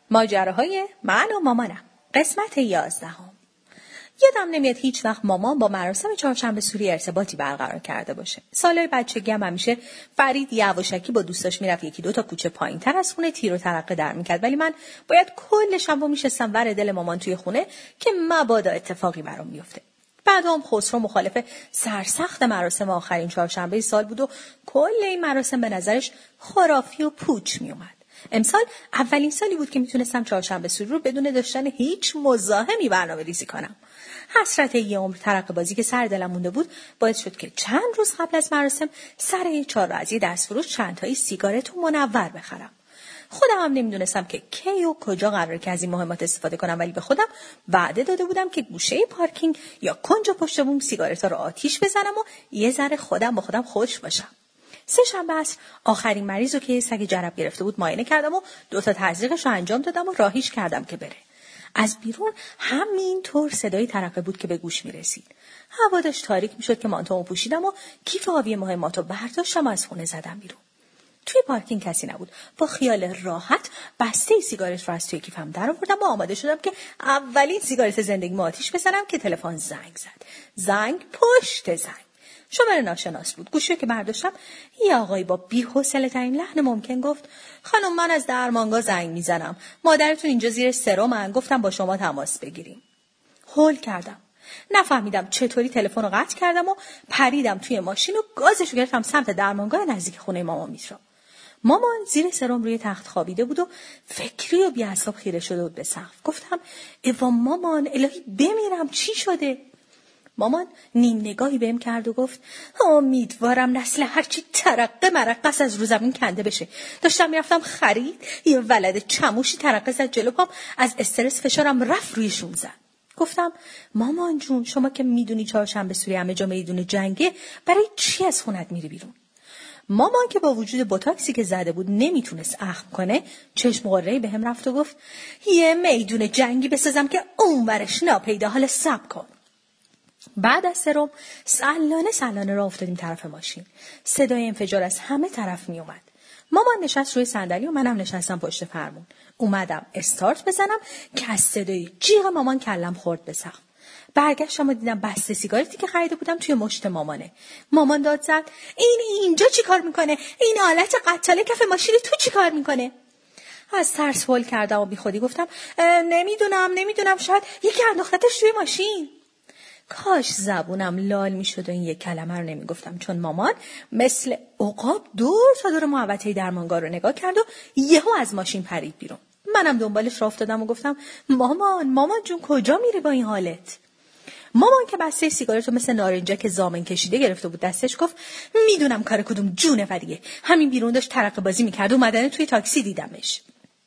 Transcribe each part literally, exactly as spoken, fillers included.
ماجراهای من و مامانم، قسمت یازدهم. یادم نمیاد هیچ وقت مامان با مراسم چهارشنبه سوری ارتباطی برقرار کرده باشه. سالهای بچگی هم همیشه فرید یواشکی با دوستاش میرفت یکی دو تا کوچه پایین‌تر از خونه تیر و ترقه در میکرد، ولی من باید کل شب میشستم ور دل مامان توی خونه که مبادا اتفاقی برام میفته. بعدم خسرو مخالف سرسخت مراسم آخرین چهارشنبه سال بود و کل این مراسم به نظرش خرافی و پوچ میومد. امسال اولین سالی بود که میتونستم چهارشنبه سوری رو بدون داشتن هیچ مزاحمی برنامه ریزی کنم. حسرت یه عمر ترقه بازی که سر دلم مونده بود باعث شد که چند روز قبل از مراسم سر چهارراه دست فروش چند تایی سیگارت و منور بخرم. خودم هم نمیدونستم که کی و کجا قراره که از این مهمات استفاده کنم، ولی به خودم وعده داده بودم که گوشه پارکینگ یا کنج پشت بوم سیگارت‌ها رو آتیش بزنم و یه ذره خودم با خودم خوش باشم. سه شنبه عصر آخرین مریض رو که سگ جرب گرفته بود معاینه کردم و دو تا تزریقش رو انجام دادم و راهیش کردم که بره. از بیرون همین طور صدای ترقه بود که به گوش می رسید. هوا داشت تاریک می شد که مانتومو پوشیدم و کیف آبی مهماتو برداشتم و از خونه زدم بیرون. توی پارکینگ کسی نبود. با خیال راحت بسته سیگارت رو از توی کیفم در آوردم و آماده شدم که اولین سیگارت زندگیمو آتیش بزنم که تلفن زنگ زد. زنگ پشت زنگ. شماره ناشناس بود. گوشی که برداشتم یه آقایی با بی‌حوصله ترین لحن ممکن گفت: خانم، من از درمانگاه زنگ میزنم. مادرتون اینجا زیر سرمن، گفتم با شما تماس بگیریم. هول کردم. نفهمیدم چطوری تلفن رو قطع کردم و پریدم توی ماشین و گازش رو گرفتم سمت درمانگاه نزدیک خونه مامان میترا. مامان زیر سرم روی تخت خوابیده بود و فکری و بی‌حساب خیره شده بود به سقف. گفتم: ایوا مامان، الهی بمیرم، چی شده؟ مامان نیم نگاهی بهم کرد و گفت: امیدوارم نسل هرچی ترقه مرقص از رو زمین کنده بشه. داشتم میرفتم خرید، یه ولد چموشی ترقه زد جلو پام، از استرس فشارم رفت روی شون زد. گفتم: مامان جون، شما که میدونی چهارشنبه سوری همه جا میدون جنگه، برای چی از خونت میری بیرون؟ مامان که با وجود بوتاکسی که زده بود نمیتونست اخم کنه، چشم قره‌ای بهم رفت و گفت: یه میدون جنگی بسازم که اونورش ناپیدا، حالا صبر کن. بعد از سرم سلانه سلانه راه افتادیم طرف ماشین. صدای انفجار از همه طرف می اومد. مامان نشست روی صندلی و منم نشستم پشت فرمون. اومدم استارت بزنم که از صدای جیغ مامان کلم خورد به سقف. برگشتم و دیدم بسته سیگارتی که خریده بودم توی مشت مامانه. مامان داد زد: این اینجا چی کار میکنه؟ این آلت قتاله کف ماشین تو چی کار میکنه؟ از ترس هول کردم و بی خودی گفتم: نمیدونم نمیدونم شاید یکی انداختتش توی ماشین. کاش زبونم لال می شد و این یک کلمه رو نمی گفتم، چون مامان مثل عقاب دور تا دور محوطه درمانگاه رو نگاه کرد و یهو از ماشین پرید بیرون. منم دنبالش راه افتادم و گفتم: مامان مامان جون، کجا میری با این حالت؟ مامان که بسته سیگارت رو مثل نارنجک زامن کشیده گرفته بود دستش، گفت: میدونم کار کدوم جونه وریه. همین بیرون داشت ترقه بازی میکرد، اومدن توی تاکسی دیدمش.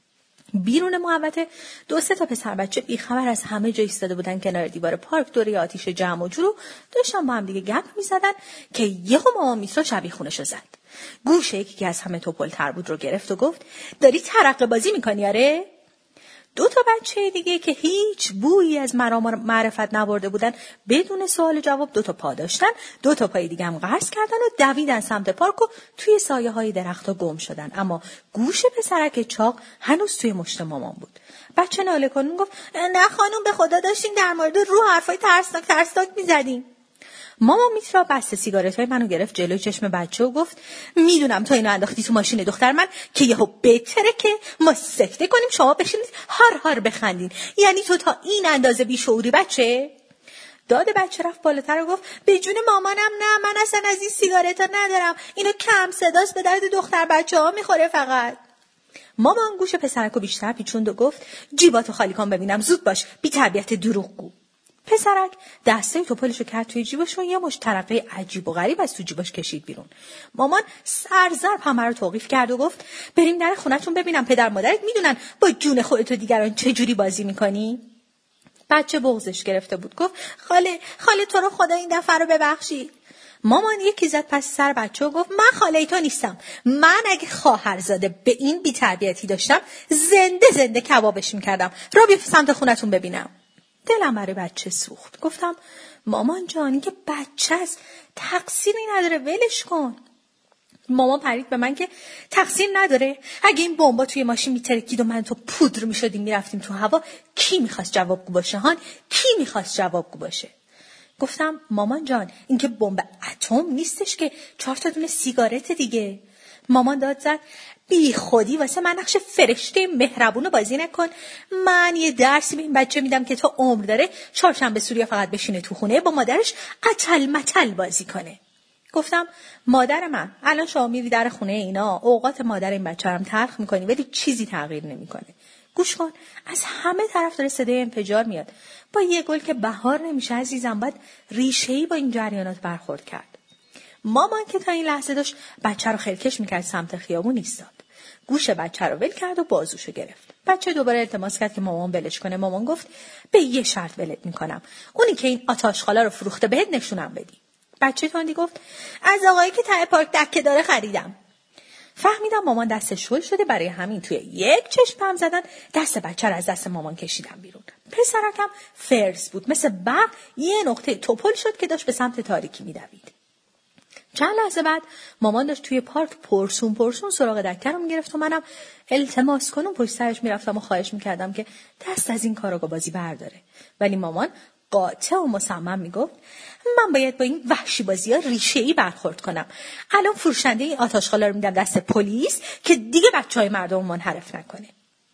بیرون محوطه دو سه تا پسر بچه بیخبر از همه جا ایستاده بودن کنار دیوار پارک دوره آتیش جمع و جور داشتن با هم دیگه گپ می‌زدن که یهو مامان میترا شبیخونشو زد. گوشه یکی که از همه توپل‌تر بود رو گرفت و گفت: داری ترقه بازی می‌کنی آره؟ دو تا بچه دیگه که هیچ بویی از مرام معرفت نبرده بودن بدون سوال جواب دو تا پا داشتن، دو تا پای دیگه هم قرض کردن و دویدن سمت پارک و توی سایه های درخت‌ها گم شدن. اما گوش پسرک چاق هنوز توی مشت مامان بود. بچه ناله کنون گفت: نه خانم، به خدا داشتیم در مورد روح حرفای ترسناک ترسناک می‌زدیم. مامان میترا بسته سیگارتای منو گرفت جلوی چشم بچه و گفت: میدونم تو اینو انداختی تو ماشین دختر من که یهو بهتره که ما سکته کنیم شما بشینید هار هار بخندین. یعنی تو تا این اندازه بیشعوری بچه؟ داد بچه رفت بالاتر و گفت: به جون مامانم نه، من اصلا از این سیگارتا ندارم، اینو کم صداست، به درد دختر بچه‌ها میخوره فقط. مامان گوش پسرکو بیشتر پیچوند و گفت: جیباتو خالی کن ببینم، زود باش، بی تربیت دروغگو. پسرک دسته توپلشو کرد توی جیبش و یه مش ترقه عجیب و غریب از تو جیبش کشید بیرون. مامان سرزرب همه رو توقیف کرد و گفت: بریم در خونه‌تون ببینم پدر مادرت میدونن با جون خودت و دیگران چه جوری بازی میکنی؟ بچه بغضش گرفته بود، گفت: خاله خاله تو رو خدا این دفعه رو ببخشید. مامان یکی زد پس سر بچه و گفت: من خاله تو نیستم. من اگه خواهرزاده به این بی‌تربیتی داشتم زنده زنده کبابش میکردم. رو بیا سمت خونه‌تون ببینم. دلم برای بچه سوخت. گفتم: مامان جانی که بچه است، تقصیری نداره، ولش کن. مامان پرید به من که تقصیر نداره، اگه این بمبا توی ماشین میترکید و من تو پودر میشدیم میرفتیم تو هوا، کی میخواست جوابگو باشه؟ هان کی میخواست جوابگو باشه؟ گفتم مامان جان این که بمب اتم نیستش که، چهار تا دونه سیگارت دیگه. مامان داد زد بی خودی واسه من نقش فرشته مهربونو بازی نکن. من یه درسی به این بچه میدم که تا عمر داره چهارشنبه سوری فقط بشینه تو خونه با مادرش قتل متل بازی کنه. گفتم مادر من، الان شما میری در خونه اینا، اوقات مادر این بچه رو تلخ میکنی ولی چیزی تغییر نمیکنه. گوش کن، از همه طرف داره صدای انفجار میاد. با یه گل که بهار نمیشه عزیزم، باید ریشه‌ای با این جریانات برخورد کرد. مامان که تا این لحظه داشت بچه رو خلکش میکرد سمت خیابون ایستاد. گوش بچه رو ول کرد و بازوشو گرفت. بچه دوباره التماس کرد که مامان ولش کنه. مامان گفت به یه شرط ولت میکنم، اونی که این آتاشخالا رو فروخته بهت نشونم بدی. بچه تاندی گفت از آقایی که ته پارک دکه داره خریدم. فهمیدم مامان دستش شل شده، برای همین توی یک چشم هم زدن دست بچه رو از دست مامان کشیدم بیرون. پسرکم فرز بود، مثل برق یه نقطه توپل شد که داشت به سمت تاریکی میدوید. چند لحظه بعد مامان داشت توی پارک پرسون پرسون سراغ دکه رو میگرفت و منم التماس کنم پشت سرش میرفتم و خواهش میکردم که دست از این کاراگاه بازی برداره. ولی مامان قاطع و مصمم میگفت من باید با این وحشی بازی ها ریشه‌ای برخورد کنم. الان فروشنده این آتشخالا رو میدم دست پلیس که دیگه بچهای مردم منحرف نکنه.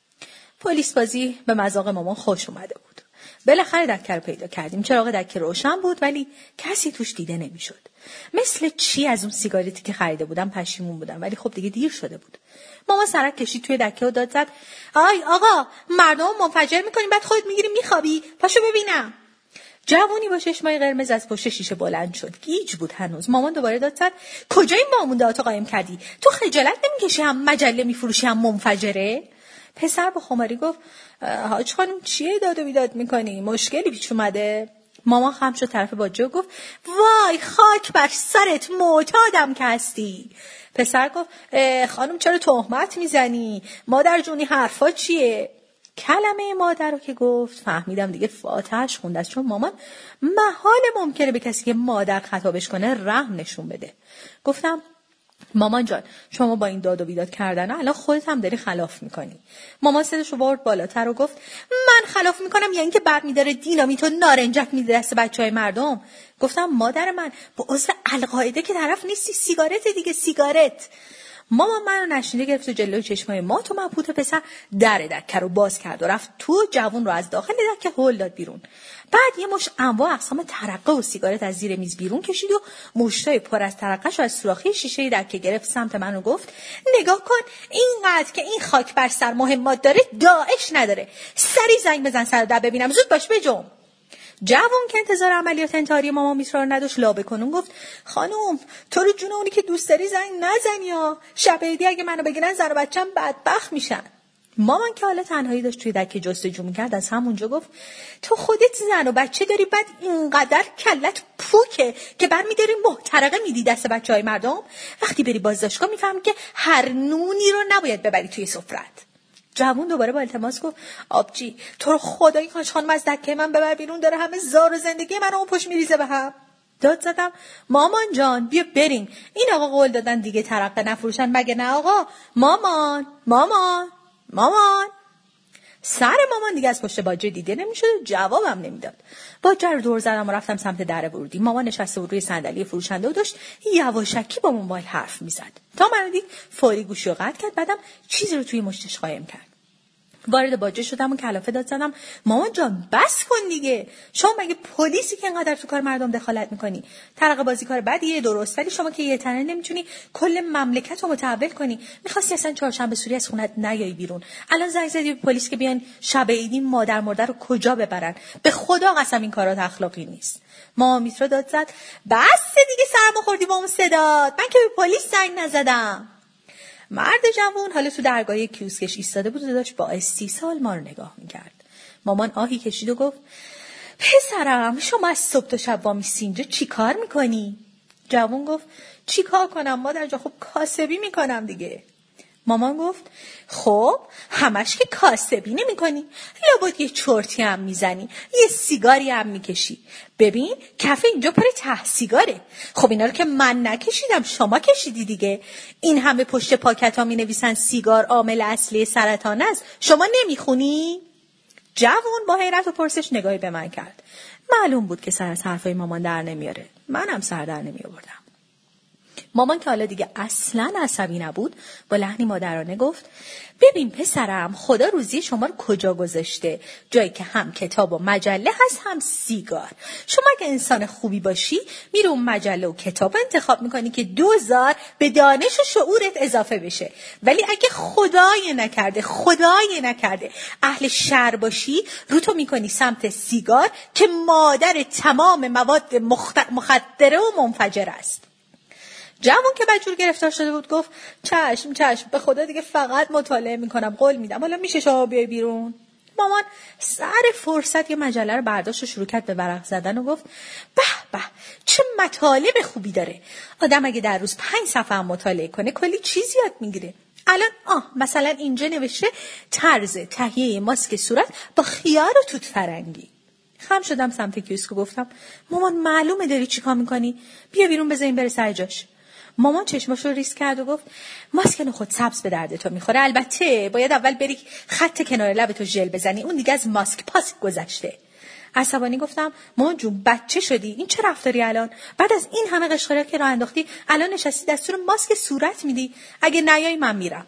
پلیس بازی به مذاق مامان خوش اومده بود. بالاخره دکه رو پیدا کردیم. چراغ دکه روشن بود ولی کسی توش دیده نمیشد. مثل چی از اون سیگارتی که خریده بودم پشیمون بودم، ولی خب دیگه دیر شده بود. مامان سرک کشید توی دکه و داد زد آی آقا، مردم منفجر میکنیم بعد خودت میگیری میخوابی، پاشو ببینم. جوونی با چشمای قرمز از پشت شیشه بلند شد. گیج بود هنوز. مامان دوباره داد زد کجای ماموندهاتو قایم کردی؟ تو خجالت نمیکشی هم مجله میفروشی هم منفجره؟ پسر با خماری گفت حاج خانم چیه داد و بیداد میکنی؟ مشکلی پیش اومده؟ مامان خم شد طرف باجه و گفت وای خاک بر سرت، معتادم که هستی. پسر گفت خانم چرا تهمت میزنی؟ مادر جونی حرفا چیه؟ کلمه مادر رو که گفت فهمیدم دیگه فاتحش خونده است، چون مامان محال ممکنه به کسی که مادر خطابش کنه رحم نشون بده. گفتم مامان جان شما با این داد و بیداد کردن الان خودت هم داری خلاف میکنی. مامان صداش رو برد بالاتر و گفت من خلاف میکنم یعنی که برمیداره دینامیت و نارنجک میده دست بچهای مردم. گفتم مادر من با عضو القاعده که طرف نیستی، سیگارت دیگه، سیگارت. مامان منو نشینده گرفت و جلوی چشمای ما تو مبهوت پسر در دکه رو باز کرد و رفت تو. جوون رو از داخل دکه هل داد بیرون. بعد یه مش انواع اقسام ترقه و سیگارت از زیر میز بیرون کشید و مشتای پر از ترقه‌شو از سوراخی شیشه دکه گرفت سمت من و گفت نگاه کن اینقدر که این خاک بر سر مهمات داره داعش نداره. سری زنگ بزن سر در ببینم، زود باش بجم. جوون که انتظار عملیات انتحاری مامان میترا رو نداشت لابه کنون گفت خانوم تو رو جون اونی که دوست داری زنگ نزنی یا شب عیدی اگه منو بگیرن زن و بچم بدبخت میشن. مامان که حالا تنهایی داشت توی دکه جستجو میکرد از همونجا گفت تو خودت زن و بچه داری، بعد اینقدر کلت پوکه که برمیداری محترقه میدی دست بچهای مردم. وقتی بری بازداشتگاه میفهمی که هر نونی رو نباید ببری توی سفرت. جوون دوباره با التماس گفت آبجی تو رو خدا این حاج خانم از دکه من ببر بیرون، داره همه زار و زندگی من اون پشت میریزه به هم. داد زدم مامان جان بیا بریم، این آقا قول دادن دیگه ترقه نفروشن مگه نه آقا؟ مامان مامان مامان. سر مامان دیگه از پشت باجه دیده نمیشد و جوابم نمیداد. باجه رو دور زدم و رفتم سمت در ورودی. مامان نشسته بود روی صندلی فروشنده و داشت یواشکی با موبایل حرف میزد. تا منو دید فوری گوشی رو قطع کرد، بعدم چیزی رو توی مشتش قایم کرد. وارد باجه شدم و کلافه داد زدم مامان جان بس کن دیگه، شما مگه پلیسی که اینقدر تو کار مردم دخالت میکنی؟ ترقه بازی کار بدیه درست، ولی شما که یه تنه نمیتونی کل مملکت رو متحول کنی. میخواستی اصلا چهارشنبه سوری از خونت نیایی بیرون، الان زنگ زدی به پلیس که بیان شب عیدی مادر مرده رو کجا ببرن؟ به خدا قسم این کارات اخلاقی نیست. مامان میترا داد زد بس دیگه سرما خوردی با اون صدات، من که به پلیس زنگ نزدم. مرد جوان حالا تو درگاه کیوسکش ایستاده بود و داشت با استیصال ما رو نگاه میکرد. مامان آهی کشید و گفت پسرم شما از صبح تا شب وامیستی اینجا چی کار میکنی؟ جوان گفت چی کار کنم مادر جان، خب کاسبی میکنم دیگه. مامان گفت خب همش که کاسبی نمی کنی، لابد یه چرتی هم میزنی، یه سیگاری هم میکشی. ببین کف اینجا پر ته سیگاره. خب اینا رو که من نکشیدم، شما کشیدی دیگه. این همه پشت پاکت ها می نویسن سیگار عامل اصلی سرطان است، شما نمیخونی؟ جوان با حیرت و پرسش نگاهی به من کرد. معلوم بود که سر از حرفای مامان در نمیاره. منم سر در نمی آوردم. مامان که حالا دیگه اصلاً عصبی نبود با لحنی مادرانه گفت ببین پسرم، خدا روزی شما رو کجا گذاشته؟ جایی که هم کتاب و مجله هست هم سیگار. شما اگه انسان خوبی باشی میره اون مجله و کتاب انتخاب میکنی که دوزار به دانش و شعورت اضافه بشه. ولی اگه خدای نکرده خدای نکرده اهل شر باشی، رو تو میکنی سمت سیگار که مادر تمام مواد مخت... مخدره و منفجر است. جوان که بدجور گرفتار شده بود گفت چشم چشم، به خدا دیگه فقط مطالعه میکنم، قول میدم. حالا میشه شما بیای بیرون؟ مامان سر فرصت یه مجله رو برداشت و شروع کرد به ورق زدن و گفت به به چه مطالب خوبی داره. آدم اگه در روز پنج صفحه هم مطالعه کنه کلی چیز یاد میگیره. الان آه مثلا اینجا نوشته طرز تهیه ماسک صورت با خیار و توت فرنگی. خم شدم سمت کیوسک و گفتم مامان معلومه داری چیکار میکنی، بیا بیرون بذاریم بره سر جاش. مامان چشماش رو ریز کرد و گفت ماسک نخود سبز به درد تو میخوره، البته باید اول بری خط کنار لبتو ژل بزنی، اون دیگه از ماسک پاسک گذشته. عصبانی گفتم مامان جون بچه شدی، این چه رفتاری الان؟ بعد از این همه قشقرا که راه انداختی الان نشستی دستور ماسک صورت میدی؟ اگه نیای من میرم.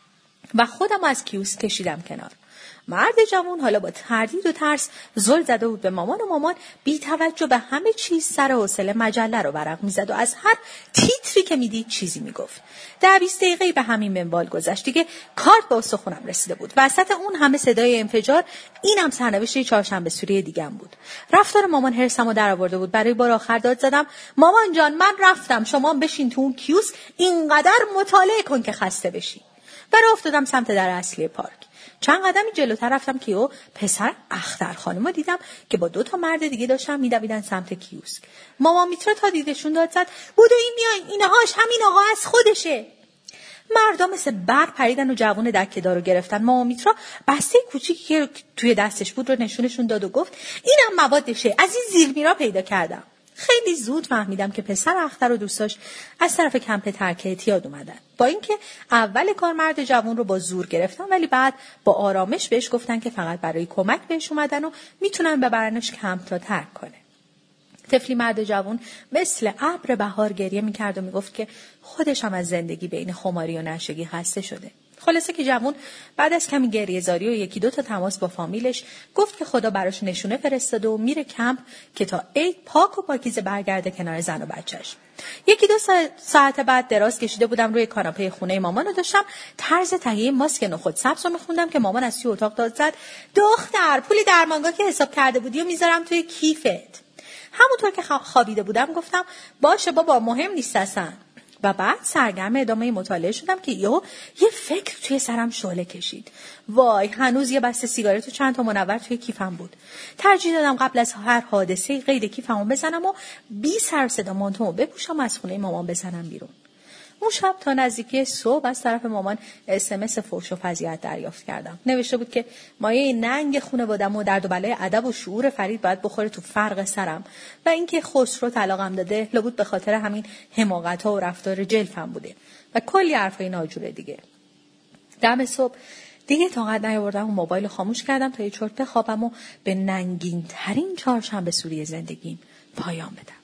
و خودم از کیوسک کشیدم کنار. مرد جوان حالا با تردید و ترس زل زده بود به مامان و مامان بی توجه به همه چیز سر حوصله مجله رو ورق میزد و از هر تیتری که میدید چیزی میگفت. ده بیست دقیقه‌ای به همین منوال گذشت. دیگه کارت به استخونم رسیده بود. وسط اون همه صدای انفجار اینم سرنوشت چهارشنبه سوری دیگم بود. رفتار مامان حرسمو درآورده بود. برای بار آخر داد زدم مامان جان من رفتم، شما بشین تو اون کیوسک اینقدر مطالعه کن که خسته بشی. برای افتادم سمت در اصلی پارک. چند قدمی جلوتر رفتم که او پسر اختر خانم رو دیدم که با دو تا مرد دیگه داشتن میدویدن سمت کیوسک. مامان میترا تا دیدشون داد زد بودو این میاین، اینهاش همین آقا از خودشه. مردا مثل برق پریدن و جوون دکه‌دار رو گرفتن. مامان میترا بسته کوچیکی که توی دستش بود رو نشونشون داد و گفت اینم موادشه، از این زیرمیرا پیدا کردم. خیلی زود فهمیدم که پسر اختر و دوستاش از طرف کمپ ترک اعتیاد اومدن. با اینکه اول کار مرد جوان رو با زور گرفتن، ولی بعد با آرامش بهش گفتن که فقط برای کمک بهش اومدن و میتونن ببرنش کمپ تا ترک کنه. طفلی مرد جوان مثل ابر بهار گریه میکرد و میگفت که خودش هم از زندگی بین خماری و نشگی خسته شده. خلاصه که جوان بعد از کمی گریه‌زاری و یکی دو تا تماس با فامیلش گفت که خدا براش نشونه فرستاده و میره کمپ که تا عید پاک و پاکیزه برگرده کنار زن و بچهش. یکی دو ساعت بعد دراز کشیده بودم روی کاناپه خونه مامان و داشتم طرز تهیه ماسک نخود سبز رو میخوندم که مامان از توی اتاق داد زد دختر پول درمانگاه که حساب کرده بودی و میذارم توی کیفت. همونطور که خوابیده بودم گفتم باشه بابا مهم نیست اصلا. و بعد سرگرم ادامه مطالعه شدم که یهو یه فکر توی سرم شعله کشید. وای هنوز یه بسته سیگارت و چند تا منور توی کیفم بود. ترجیح دادم قبل از هر حادثه قید کیفمو بزنم و بی سر و صدا مانتومو بپوشم و از خونه مامان بزنم بیرون. اون شب تا نزدیکی صبح از طرف مامان اس ام اس فحش و فضیحت دریافت کردم. نوشته بود که مایه ننگ خانواده‌مو و درد و بلای ادب و شعور فرید باید بخوره تو فرق سرم و اینکه خسرو طلاقم داده لابد به خاطر همین حماقت‌ها و رفتار جلفم بوده و کلی حرفای ناجوره دیگه. دم صبح دیگه طاقت نیاوردم و موبایل خاموش کردم تا یه چرت بخوابم و به ننگین ترین چهارشنبه سوری زندگیم پایان بدم.